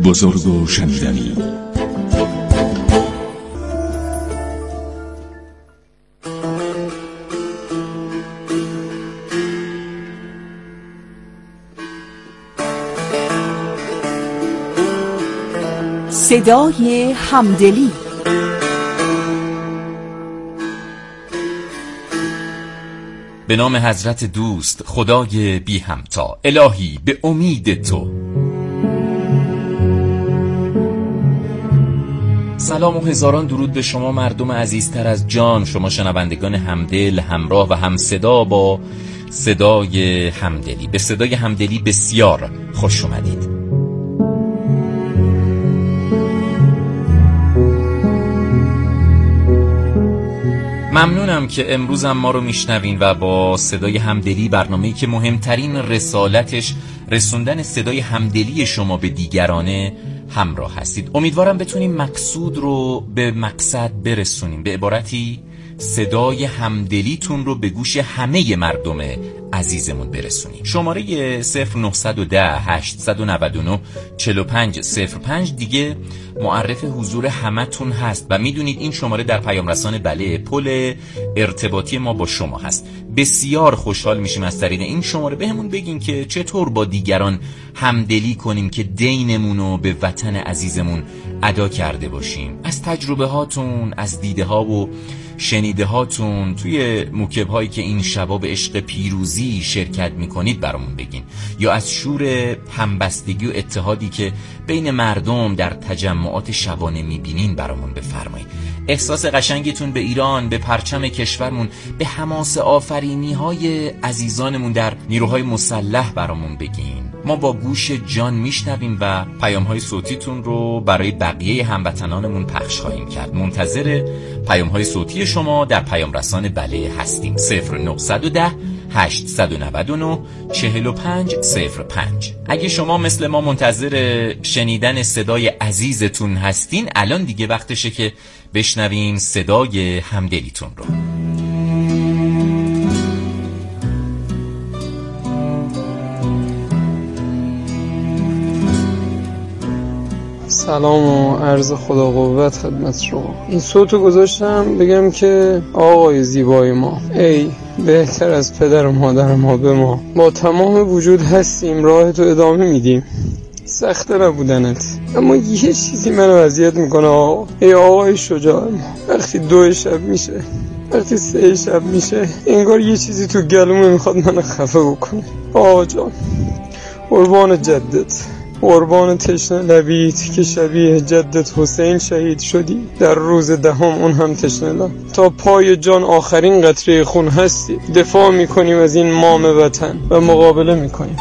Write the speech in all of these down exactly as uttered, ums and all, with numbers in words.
بزرگ و شنیدنی. صدای همدلی. به نام حضرت دوست، خدای بی همتا، الهی به امید تو. سلام و هزاران درود به شما مردم عزیزتر از جان، شما شنوندگان همدل، همراه و همصدا با صدای همدلی. به صدای همدلی بسیار خوش اومدید. ممنونم که امروز هم ما رو میشنوین و با صدای همدلی، برنامه‌ای که مهمترین رسالتش رسوندن صدای همدلی شما به دیگرانه، همراه هستید. امیدوارم بتونیم مقصود رو به مقصد برسونیم، به عبارتی صدای همدلیتون رو به گوش همه مردم عزیزمون برسونیم. شماره صفر نه یک صفر هشت نه نه چهار پنج صفر پنج دیگه معرف حضور همتون هست و میدونید این شماره در پیام رسان بله پل ارتباطی ما با شما هست. بسیار خوشحال میشیم از طریق این شماره بهمون بگین که چطور با دیگران همدلی کنیم که دینمون رو به وطن عزیزمون ادا کرده باشیم. از تجربه هاتون، از دیده ها و شنیده هاتون توی موکب هایی که این شبا به عشق پیروزی شرکت میکنید برامون بگین، یا از شور همبستگی و اتحادی که بین مردم در تجمعات شبانه میبینین برامون بفرمایید. احساس قشنگتون به ایران، به پرچم کشورمون، به حماسه آفرینی های عزیزانمون در نیروهای مسلح برامون بگین. ما با گوش جان میشنویم و پیام های صوتیتون رو برای بقیه هموطنانمون پخش خواهیم کرد. منتظر پیام های صوتی شما در پیام رسان بله هستیم. صفر نه یک صفر هشت نه نه چهار پنج صفر پنج. اگه شما مثل ما منتظر شنیدن صدای عزیزتون هستین، الان دیگه وقتشه که بشنویم صدای همدلیتون رو. سلام و عرض خدا قوت خدمت شما. این صوتو گذاشتم بگم که آقای زیبای ما، ای بهتر از پدر و مادر ما به ما، با تمام وجود هستیم، راه تو ادامه میدیم. سخته نبودنت، اما یه چیزی منو اذیت میکنه آقا. ای آقای شجاع ما، وقتی دو شب میشه، وقتی سه شب میشه، انگار یه چیزی تو گلومه میخواد منو خفه بکنه. آقا جان، قربان جدت، قربان تشنه لبیت که شبیه جدت حسین شهید شدی در روز دهم، اون هم تشنه لب. تا پای جان آخرین قطره خون هستی، دفاع میکنیم از این مام وطن و مقابله میکنیم.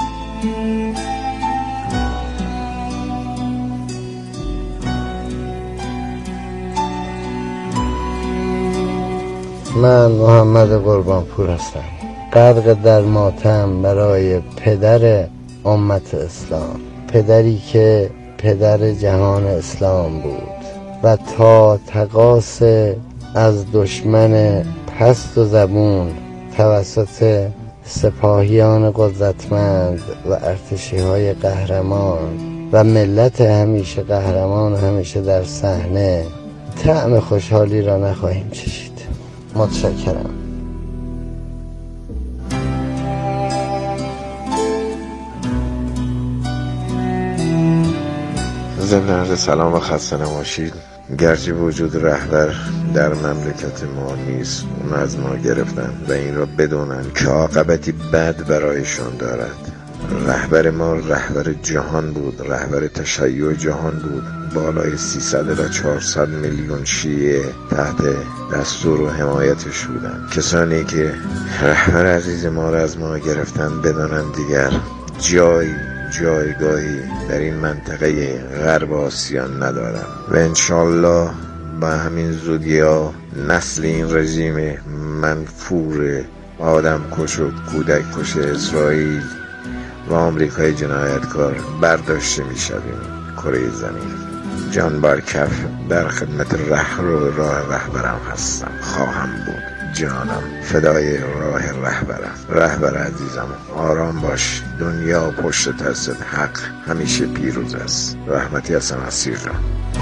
من محمد قربانپور هستم، غرق در ماتم برای پدر امت اسلام، پدری که پدر جهان اسلام بود و تا تقاص از دشمن پست و زبون توسط سپاهیان قدرتمند و ارتشی های قهرمان و ملت همیشه قهرمان همیشه در صحنه طعم خوشحالی را نخواهیم چشید. متشکرم. ضمن عرض سلام و خسته نباشید. گرچه وجود رهبر در مملکت ما نیست، اون از ما گرفتن و این را بدونن که عاقبتی بد برایشان دارد. رهبر ما رهبر جهان بود، رهبر تشیع جهان بود. بالای سیصد و چهارصد میلیون شیعه تحت دستور و حمایتش بودن. کسانی که رهبر عزیز ما را از ما گرفتن بدونن دیگر جای جایگاهی در این منطقه غرب آسیا ندارم و انشالله با همین زودی ها نسل این رژیم منفور آدم کش و کودک کش اسرائیل و آمریکای جنایتکار برداشته می شویم کره زمین. جان بر کف در خدمت رهرو راه رهبرم هستم، خواهم بود. جانم فدای راه رهبرم. رهبر عزیزم آرام باش، دنیا پشت دستت، حق همیشه پیروز است. رحمتی حسن اسیر جان.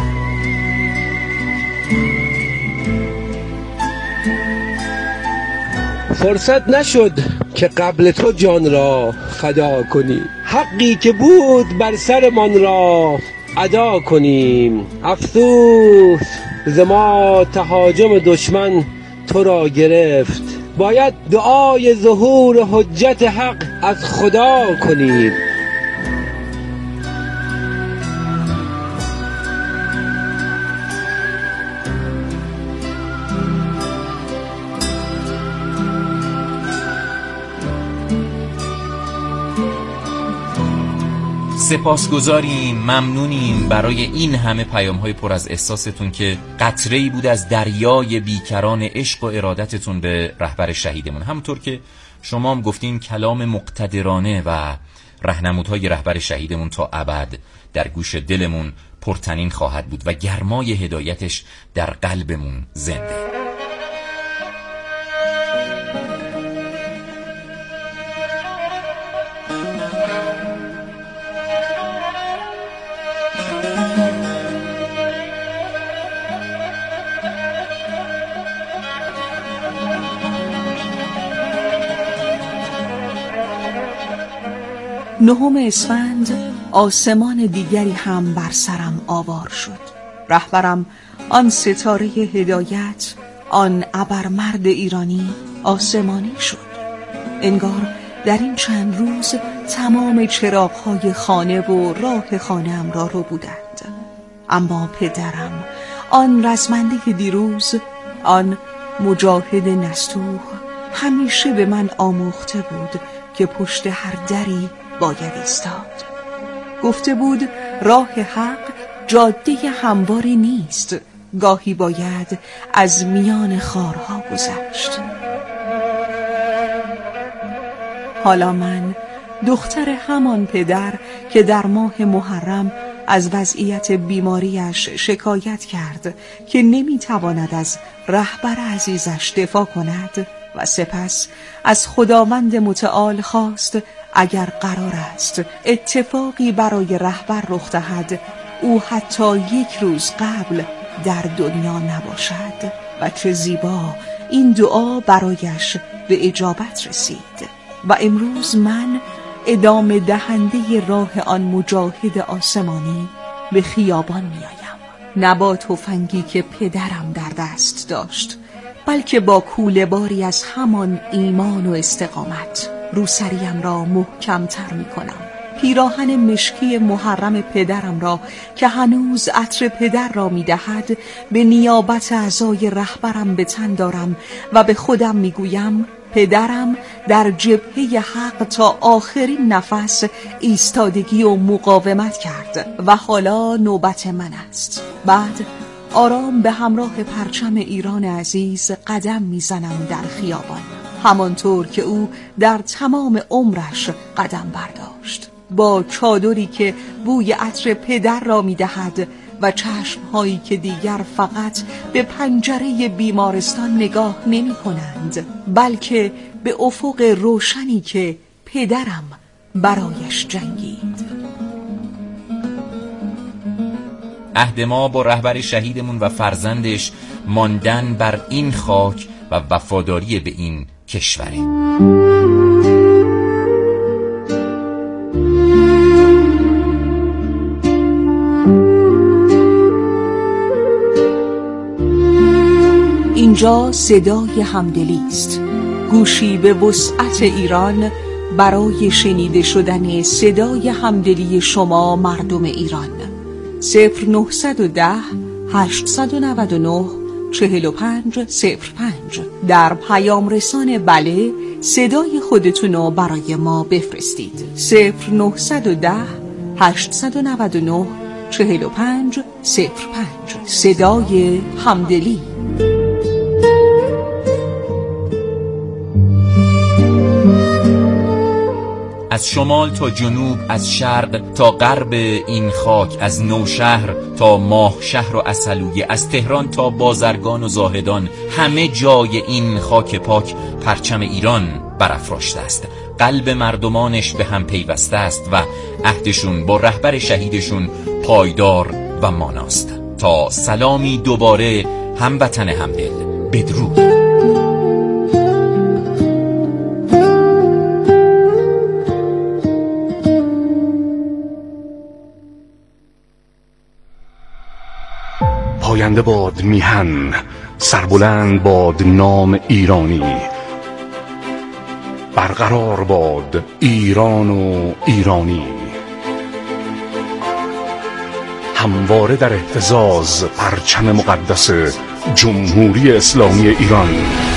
فرصت نشد که قبل تو جان را فدا کنی، حقی که بود بر سرمان را ادا کنیم. افسوس ز ما تهاجم دشمن تو را گرفت، باید دعای ظهور حجت حق از خدا کنیم. سپاسگزاریم، ممنونیم برای این همه پیام‌های پر از احساستون که قطره‌ای بود از دریای بیکران عشق و ارادتتون به رهبر شهیدمون. همونطور که شما هم گفتین کلام مقتدرانه و راهنمودهای رهبر شهیدمون تا ابد در گوش دلمون پرتنین خواهد بود و گرمای هدایتش در قلبمون زنده. نهم اسفند آسمان دیگری هم بر سرم آوار شد. رهبرم، آن ستاره هدایت، آن ابرمرد ایرانی آسمانی شد. انگار در این چند روز تمام چراغ‌های خانه و راه خانه‌ام را رو بودند. اما پدرم، آن رزمنده دیروز، آن مجاهد نستوه، همیشه به من آموخته بود که پشت هر دری باید ایستاد. گفته بود راه حق جاده همواری نیست، گاهی باید از میان خارها گذشت. حالا من دختر همان پدر که در ماه محرم از وضعیت بیماریش شکایت کرد که نمیتواند از رهبر عزیزش دفاع کند و سپس از خداوند متعال خواست اگر قرار است اتفاقی برای رهبر رخ دهد او حتی یک روز قبل در دنیا نباشد. و چه زیبا این دعا برایش به اجابت رسید و امروز من ادامه دهنده راه آن مجاهد آسمانی به خیابان میایم، نه با تفنگی که پدرم در دست داشت، بلکه با کوله باری از همان ایمان و استقامت. روسریم را محکم تر می کنم، پیراهن مشکی محرم پدرم را که هنوز عطر پدر را می دهد به نیابت اعضای رهبرم به تن دارم و به خودم می گویم پدرم در جبهه حق تا آخرین نفس ایستادگی و مقاومت کرد و حالا نوبت من است. بعد آرام به همراه پرچم ایران عزیز قدم میزنم در خیابان، همانطور که او در تمام عمرش قدم برداشت، با چادری که بوی عطر پدر را میدهد و چشمهایی که دیگر فقط به پنجره بیمارستان نگاه نمی کنند، بلکه به افق روشنی که پدرم برایش جنگید. عهد ما با رهبر شهیدمون و فرزندش ماندن بر این خاک و وفاداری به این کشوره. اینجا صدای همدلی است، گوشی به وسعت ایران برای شنیده شدن صدای همدلی شما مردم ایران. صفر نهصد و ده هشتصد و نود و نه چهل و پنج صفر پنج. در پیام رسان بله صدای خودتون رو برای ما بفرستید. صفر نهصد و ده هشتصد و نود و نه چهل و پنج صفر پنج. صدای همدلی. از شمال تا جنوب، از شرق تا غرب این خاک، از نوشهر تا ماه شهر و عسلویه، از تهران تا بازرگان و زاهدان، همه جای این خاک پاک پرچم ایران برافراشته است. قلب مردمانش به هم پیوسته است و عهدشون با رهبر شهیدشون پایدار و ماناست. تا سلامی دوباره هموطن همدل، بدرود. پاینده باد میهن، سربلند باد نام ایرانی، برقرار باد ایران و ایرانی، همواره در اهتزاز پرچم مقدس جمهوری اسلامی ایران.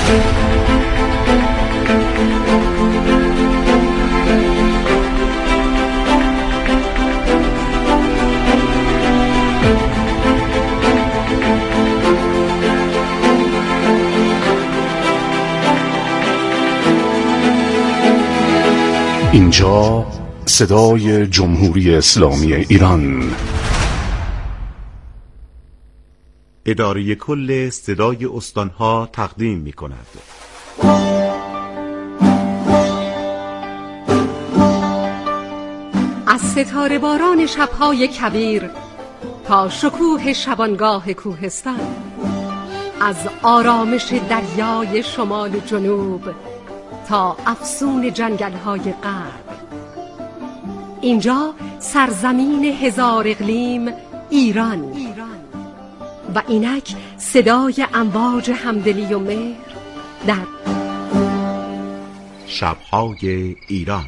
اینجا صدای جمهوری اسلامی ایران. اداره کل صدای استانها تقدیم می کند. از ستاره باران شبهای کویر تا شکوه شبانگاه کوهستان، از آرامش دریای شمال و جنوب تا افسون جنگل‌های غرب، اینجا سرزمین هزار اقلیم ایران. و اینک صدای امواج همدلی و مهر در شب‌های ایران.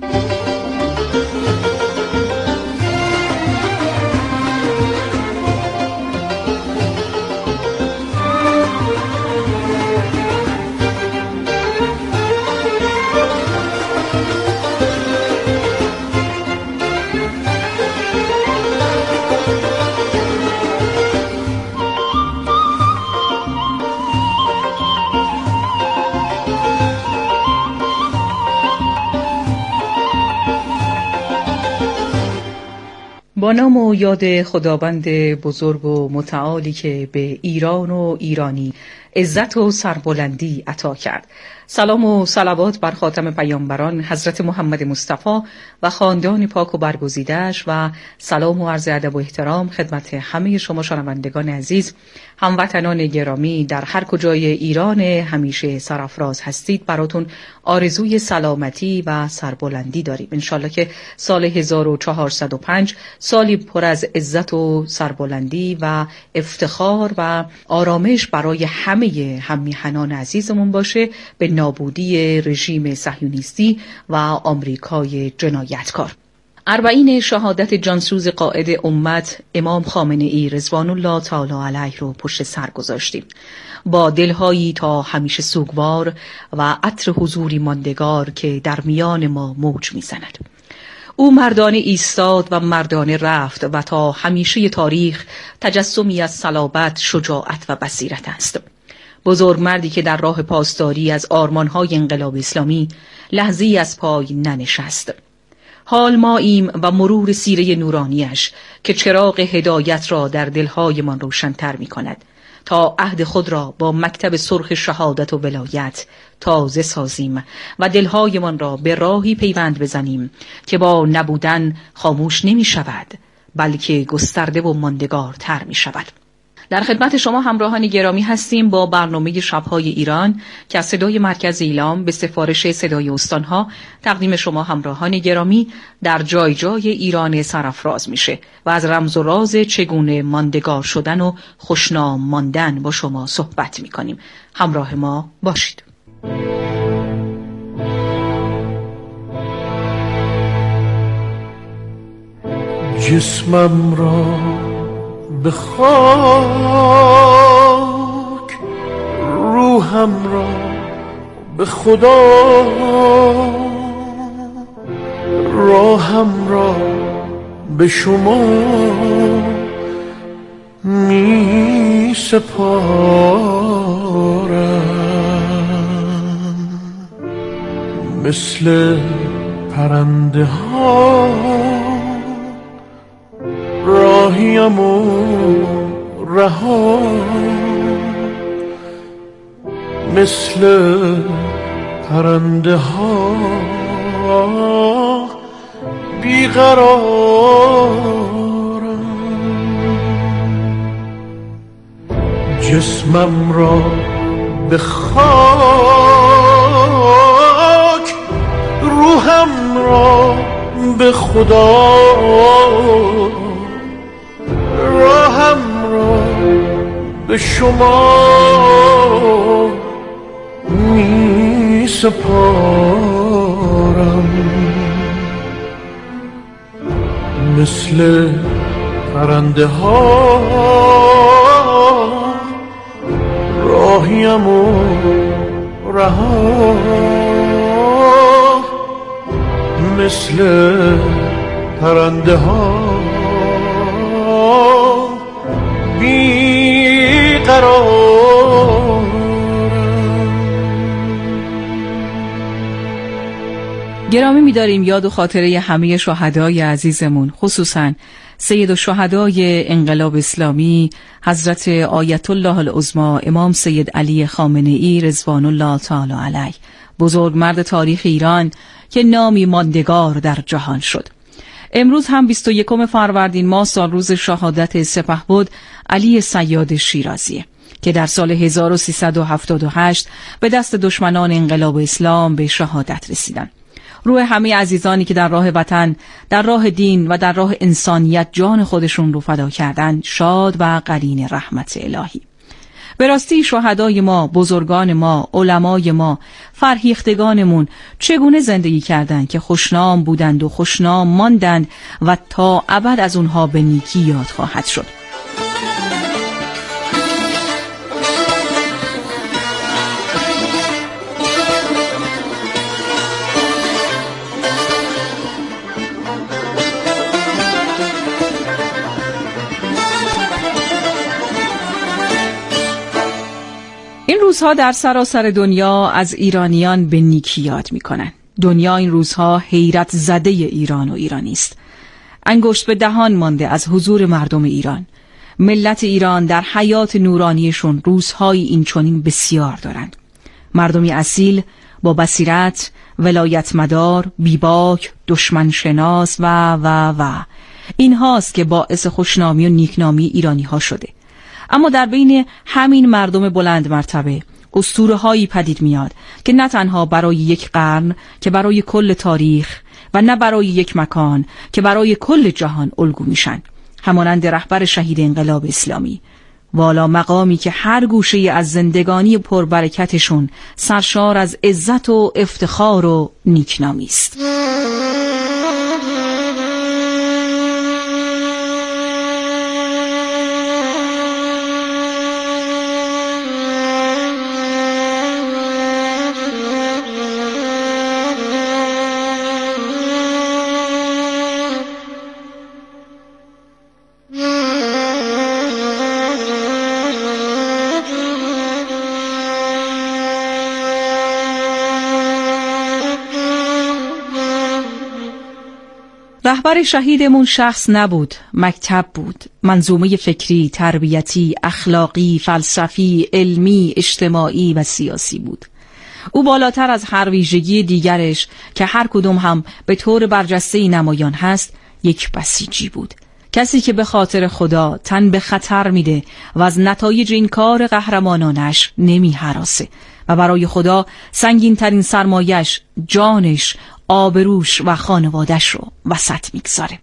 با نام و یاد خداوند بزرگ و متعالی که به ایران و ایرانی عزت و سربلندی عطا کرد. سلام و صلوات بر خاتم پیامبران حضرت محمد مصطفی و خاندان پاک و برگزیده‌اش و سلام و عرض ادب و احترام خدمت همه شما شنوندگان عزیز، هموطنان گرامی در هر کجای ایران همیشه سرافراز هستید. براتون آرزوی سلامتی و سربلندی داریم. انشالله که سال هزار و چهارصد و پنج سالی پر از عزت و سربلندی و افتخار و آرامش برای همه هممیهنان عزیزمون باشه، به نابودی رژیم صهیونیستی و آمریکای جنایتکار. اربعین شهادت جانسوز قائد امت امام خامنه ای رضوان الله تعالی علیه رو پشت سر گذاشتیم، با دلهایی تا همیشه سوگوار و عطر حضوری ماندگار که در میان ما موج میزند. او مردانه ایستاد و مردانه رفت و تا همیشه تاریخ تجسمی از صلابت، شجاعت و بصیرت است. بزرگ مردی که در راه پاسداری از آرمانهای انقلاب اسلامی لحظه‌ای از پای ننشست. حال ماییم و مرور سیره نورانیش که چراغ هدایت را در دلهایمان روشن‌تر می‌کند تا عهد خود را با مکتب سرخ شهادت و ولایت تازه سازیم و دلهایمان را به راهی پیوند بزنیم که با نبودن خاموش نمی‌شود، بلکه گسترده و ماندگارتر می‌شود. در خدمت شما همراهان گرامی هستیم با برنامه شب‌های ایران که از صدای مرکز ایلام به سفارش صدای استانها تقدیم شما همراهان گرامی در جای جای ایران سرافراز میشه و از رمز و راز چگونه ماندگار شدن و خوشنام ماندن با شما صحبت میکنیم. همراه ما باشید. جسمم را به خاک، روحم را به خدا، راهم را به شما می سپارم. مثل پرنده ها راهیم و رها مثل پرنده ها بیقرارم جسمم را به خاک روحم را به خدا راهم را به شما می سپارم مثل پرنده ها راهیم و رها مثل پرنده ها بیقرار. گرامی می‌داریم یاد و خاطره همه شهدای عزیزمون، خصوصاً سید الشهدای انقلاب اسلامی حضرت آیت الله العظمی امام سید علی خامنه‌ای رضوان الله تعالی علیه، بزرگ مرد تاریخ ایران که نامی ماندگار در جهان شد. امروز هم بیست و یکم فروردین ماه سال روز شهادت سپهبد علی صیاد شیرازیه که در سال هزار و سیصد و هفتاد و هشت به دست دشمنان انقلاب اسلام به شهادت رسیدند. روح همه عزیزانی که در راه وطن، در راه دین و در راه انسانیت جان خودشون رو فدا کردن شاد و قرین رحمت الهی. به راستی شهدای ما، بزرگان ما، علمای ما، فرهیختگانمون چگونه زندگی کردند که خوشنام بودند و خوشنام ماندند و تا ابد از اونها به نیکی یاد خواهد شد. این روزها در سراسر دنیا از ایرانیان به نیکی یاد می‌کنند. دنیا این روزها حیرت زده ایران و ایرانی است. انگشت به دهان مانده از حضور مردم ایران. ملت ایران در حیات نورانیشون روزهای این چنین بسیار دارند. مردمی اصیل با بصیرت، ولایت مدار، بیباک، دشمن شناس و و و این هاست که باعث خوشنامی و نیکنامی ایرانی ها شده. اما در بین همین مردم بلند مرتبه اسطوره هایی پدید میاد که نه تنها برای یک قرن که برای کل تاریخ و نه برای یک مکان که برای کل جهان الگو میشن، همانند رهبر شهید انقلاب اسلامی، والا مقامی که هر گوشه از زندگانی پربرکتشون سرشار از عزت و افتخار و نیکنامی است. رهبر شهیدمون شخص نبود، مکتب بود، منظومه فکری، تربیتی، اخلاقی، فلسفی، علمی، اجتماعی و سیاسی بود. او بالاتر از هر ویژگی دیگرش که هر کدوم هم به طور برجسته نمایان هست، یک بسیجی بود. کسی که به خاطر خدا تن به خطر میده و از نتایج این کار قهرمانانش نمی هراسه و برای خدا سنگین ترین سرمایش، جانش، آبروش و خانوادش رو وسط میگذاره.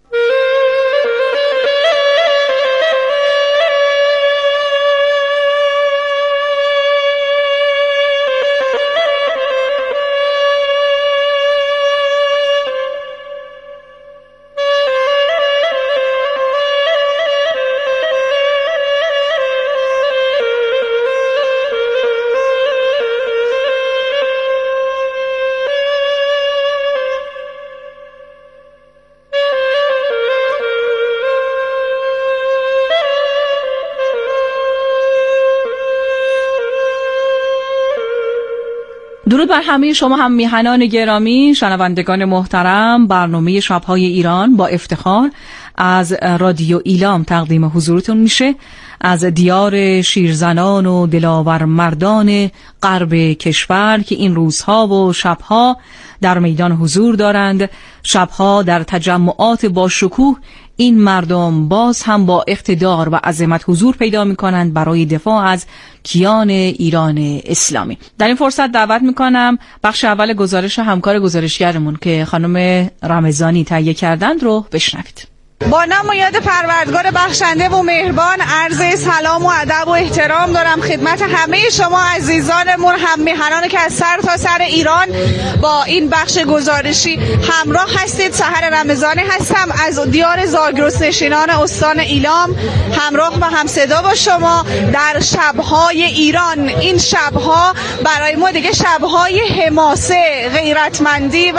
درود بر همه شما هم میهنان گرامی، شنوندگان محترم. برنامه شب‌های ایران با افتخار از رادیو ایلام تقدیم حضورتون میشه، از دیار شیرزنان و دلاور مردان غرب کشور که این روزها و شبها در میدان حضور دارند. شبها در تجمعات با شکوه این مردم باز هم با اقتدار و عظمت حضور پیدا می کنند برای دفاع از کیان ایران اسلامی. در این فرصت دعوت می کنم بخش اول گزارش همکار گزارشگرمون که خانم رمضانی تهیه کردند رو بشنوید. با نام و یاد پروردگار بخشنده و مهربان عرض سلام و ادب و احترام دارم خدمت همه شما عزیزانمون، هم میهنانی که از سر تا سر ایران با این بخش گزارشی همراه هستید. سحر رمضانی هستم از دیار زاگرس نشینان استان ایلام، همراه و هم صدا با شما در شب‌های ایران. این شب‌ها برای ما دیگه شب‌های حماسه، غیرتمندی و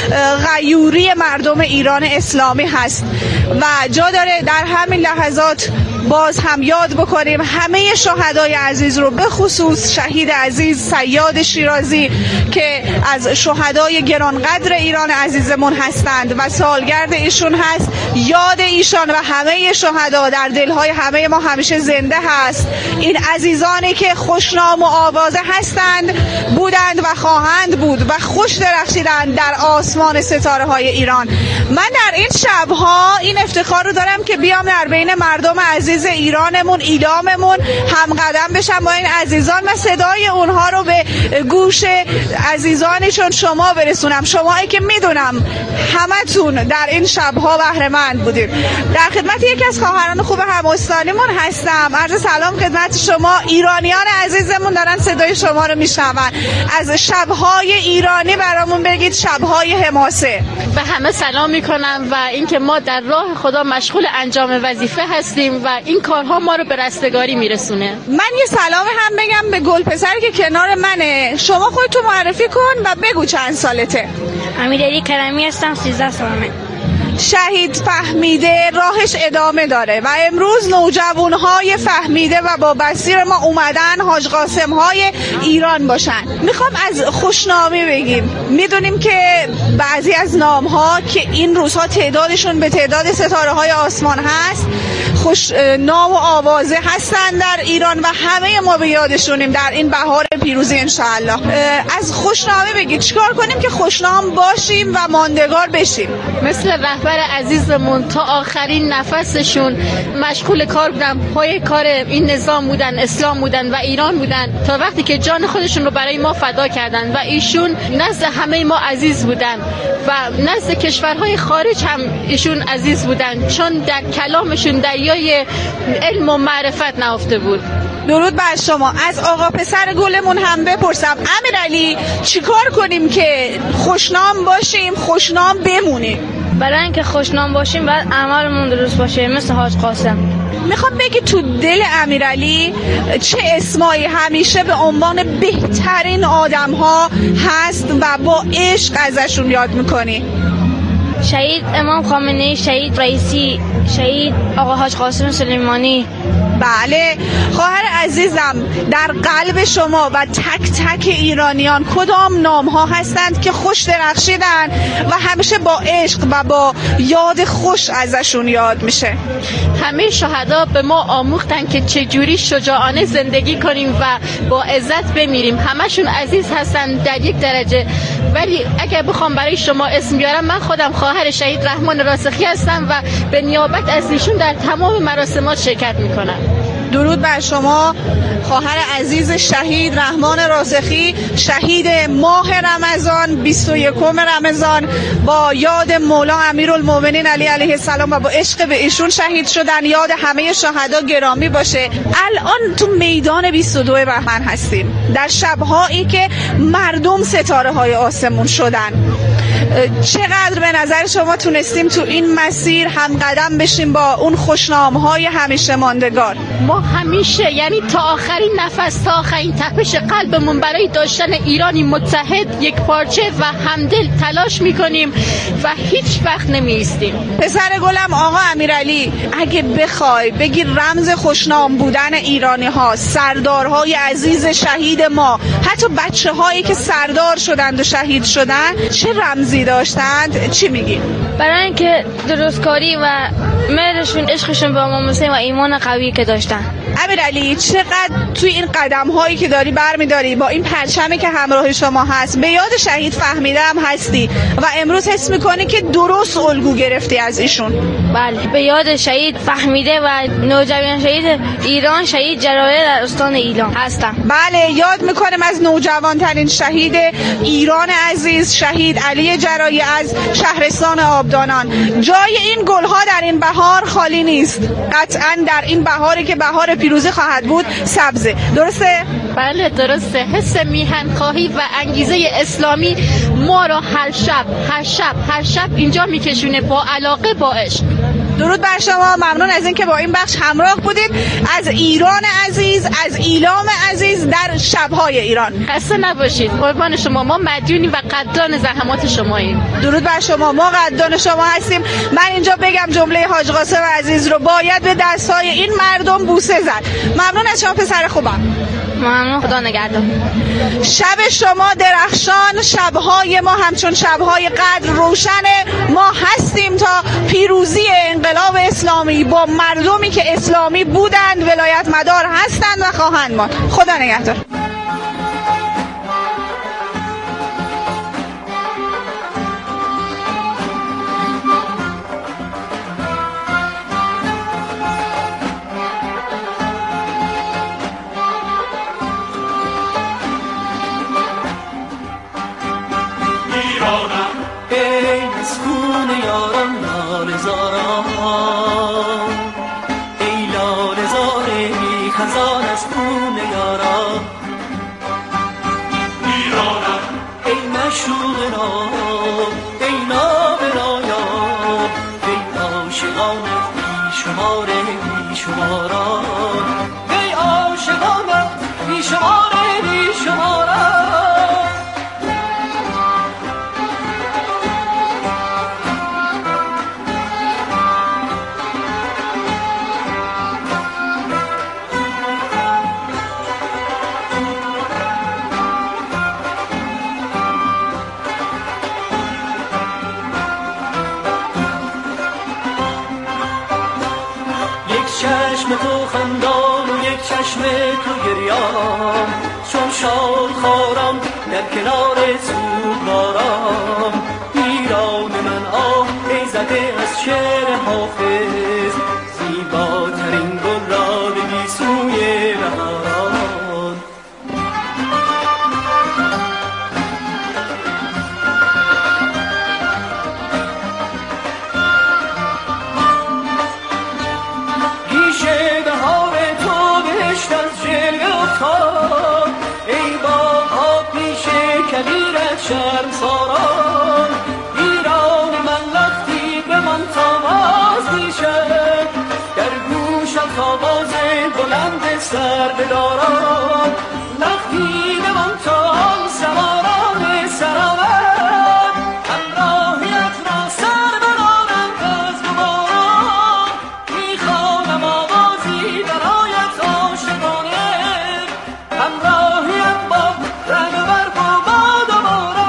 غیوری مردم ایران اسلامی هست و جا داره در همین لحظات باز هم یاد بکنیم همه شهدای عزیز رو، به خصوص شهید عزیز صیاد شیرازی که از شهدای گرانقدر ایران عزیزمون هستند و سالگرد ایشون هست. یاد ایشان و همه شهدا در دلهای همه ما همیشه زنده هست. این عزیزانی که خوشنام و آوازه هستند، بودند و خواهند بود و خوش درخشیدند در آسمان ستاره های ایران. من در این شبها این افتخار رو دارم که بیام در بین مردم عزیز ایرانمون، ایلاممون هم قدم بشم با این عزیزان و صدای اونها رو به گوش عزیزانشون شما برسونم. شمایی که میدونم همتون در این شبها بهره مند بودید. در خدمت یکی از خواهران خوب هم‌استانیمون هستم. عرض سلام خدمت شما. ایرانیان عزیزمون دارن صدای شما رو میشنون. از شبهای ایرانی برامون بگید، شبهای حماسه. به همه سلام میکنم و اینکه ما در راه خدا مشغول انجام وظیفه هستیم و این کارها ما رو به رستگاری میرسونه. من یه سلام هم بگم به گل پسری که کنار منه. شما خودتو معرفی کن و بگو چند سالته. امیرعلی کرمی هستم، سیزده سالمه. شهید فهمیده راهش ادامه داره و امروز نوجوانهای فهمیده و با بصیر ما اومدن حاج قاسم های ایران باشن. میخوام از خوشنامی بگیم. میدونیم که بعضی از نام ها که این روزها تعدادشون به تعداد ستاره های آسمان هست، خوش نام و آوازه هستن در ایران و همه ما به یادشونیم در این بهار پیروزی انشاءالله. از خوشنامی بگید، چیکار کنیم که خوشنام باشیم و ماندگار بشیم؟ مثل رهبر عزیزمون تا آخرین نفسشون مشغول کار بودن، پای کار این نظام بودن، اسلام بودن و ایران بودن تا وقتی که جان خودشون رو برای ما فدا کردن و ایشون نزد همه ما عزیز بودن و نزد کشورهای خارج هم ایشون عزیز بودن، چون در کلامشون دریای علم و معرفت نهفته بود. درود بر شما. از آقا پسر گلمون هم بپرسم، امیرعلی چیکار کنیم که خوشنام باشیم، خوشنام بمونیم؟ برای اینکه خوشنام باشیم باید اعمالمون درست باشه، مثل حاج قاسم. میخوام بگی تو دل امیرعلی چه اسمایی همیشه به عنوان بهترین آدم ها هست و با عشق ازشون یاد میکنی؟ شهید امام خامنه‌ای، شهید رئیسی، شهید آقا حاج قاسم سلیمانی. بله خواهر عزیزم، در قلب شما و تک تک ایرانیان کدام نام ها هستند که خوش درخشیدن و همیشه با عشق و با یاد خوش ازشون یاد میشه؟ همه شهدا به ما آموختن که چجوری شجاعانه زندگی کنیم و با عزت بمیریم. همشون عزیز هستن در یک درجه، ولی اگر بخوام برای شما اسم بیارم، من خودم خواهر شهید رحمان راسخی هستم و به نیابت از ایشون در تمام مراسمات شرکت میکنم. درود بر شما خواهر عزیز شهید رحمان راسخی، شهید ماه رمضان بیست و یکم رمضان، با یاد مولا امیرالمومنین علی علیه السلام و با عشق به ایشون شهید شدن. یاد همه شهدا گرامی باشه. الان تو میدان بیست و دو بهمن هستیم، در شبهایی که مردم ستاره های آسمون شدن. چقدر به نظر شما تونستیم تو این مسیر هم قدم بشیم با اون خوشنامهای همیشه ماندگار؟ ما همیشه، یعنی تا آخرین نفس، تا آخرین تپش قلبمون برای داشتن ایرانی متحد، یک پارچه و همدل تلاش میکنیم و هیچ وقت نمیایستیم. پسر گلم آقا امیرعلی، اگه بخوای بگی رمز خوشنام بودن ایرانی ها، سردارهای عزیز شهید ما، حتی بچه هایی که سردار شدند و شهید شدند، چه رمزی داشتند؟ چی میگی؟ برای اینکه درستکاری و مهرشون، عشقشون به امام حسین و ایمان قوی که داشتن. امیرعلی، چقدر توی این قدم هایی که داری برمیداری با این پرچمی که همراه شما هست به یاد شهید فهمیده هم هستی و امروز حس میکنی که درست الگو گرفتی از ایشون؟ بله، به یاد شهید فهمیده و نوجوان شهید ایران، شهید جرایه در استان ایلام هستم. بله، یاد میکنیم از نوجوان ترین شهید ایران عزیز، شهید علی جرایه از شهرستان آبدانان. جای این گلها در این بهار خالی نیست، قطعا در این بهاری که بهار پیروزی خواهد بود سبزه. درسته؟ بله درسته. حس میهن خواهی و انگیزه اسلامی ما را هر شب هر شب هر شب اینجا میکشونه، با علاقه، با عشق. درود بر شما، ممنون از این که با این بخش همراه بودید. از ایران عزیز، از ایلام عزیز در شبهای ایران. خسته نباشید، قربان شما. ما مدیونی و قدردان زحمات شماییم. درود بر شما، ما قدردان شما هستیم. من اینجا بگم جمله حاج قاسم عزیز رو، باید به دستهای این مردم بوسه زد. ممنون از شما پسر خوبم. ممنون، خدا نگهدار. شب شما درخشان، شبهای ما همچون شبهای قدر روشنه. ما هستیم تا پیروزی انقلاب اسلامی با مردمی که اسلامی بودند، ولایت مدار هستند و خواهند ماند. خدا نگهدار. چون شاد خارم در کنار سوگوارم، ایران من آه ای زده از شعر حافظ، زیباترین گل را ببی سوی بهاران. گیشه بهار تو بهشت از جلوه افتاد، ای باغ پیش کبیرت شرمساران، ایران من لختی به من تماز دیشب، در گوشم آواز بلند سر بداران، لختی به من تماز سواران سرآمد، همراهیت را سر برارم از گماران، میخوانم آوازی برایت عاشقانه، همراهیت با رنگ و برق و باد و باران.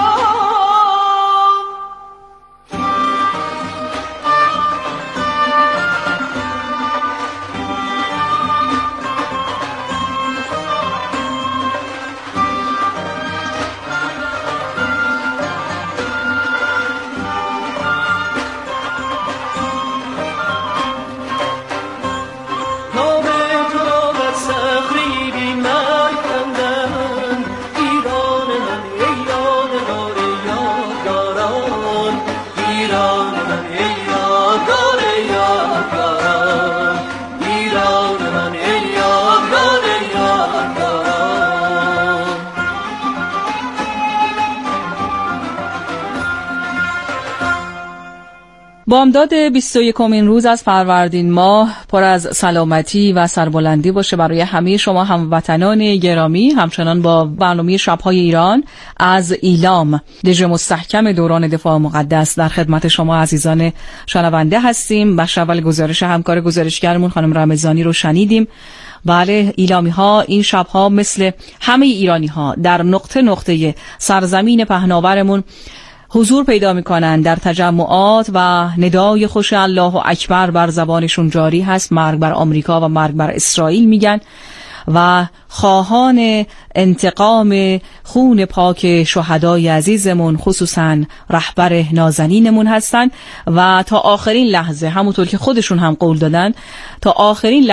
بامداد بیست و یکمین روز از فروردین ماه پر از سلامتی و سربلندی باشه برای همه شما هموطنان گرامی. همچنان با برنامه شب‌های ایران از ایلام، دژ مستحکم دوران دفاع مقدس، در خدمت شما عزیزان شنونده هستیم. بخش اول گزارش همکار گزارشگرمون خانم رمضانی رو شنیدیم. بله، ایلامی ها این شب‌ها مثل همه ایرانی ها در نقطه نقطه سرزمین پهناورمون حضور پیدا می‌کنند، در تجمعات و ندای خوش الله اکبر بر زبانشون جاری هست. مرگ بر آمریکا و مرگ بر اسرائیل میگن و خواهان انتقام خون پاک شهدای عزیزمون، خصوصا رهبر نازنینمون هستن و تا آخرین لحظه، همونطور که خودشون هم قول دادن، تا آخرین